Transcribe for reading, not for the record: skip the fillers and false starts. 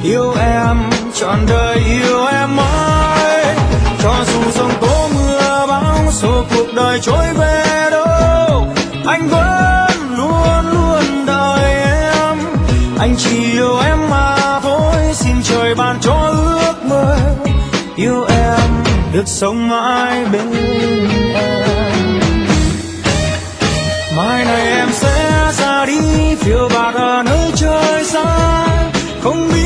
Yêu em trọn đời, yêu em mãi, cho dù giông tố mưa bão số cuộc đời trôi về đâu, anh vẫn luôn luôn đợi em. Anh chỉ yêu em mà thôi, xin trời ban cho ước mơ yêu em, được sống mãi bên em. Mai này em sẽ ra đi phiêu bạt ở nơi trời xa, không biết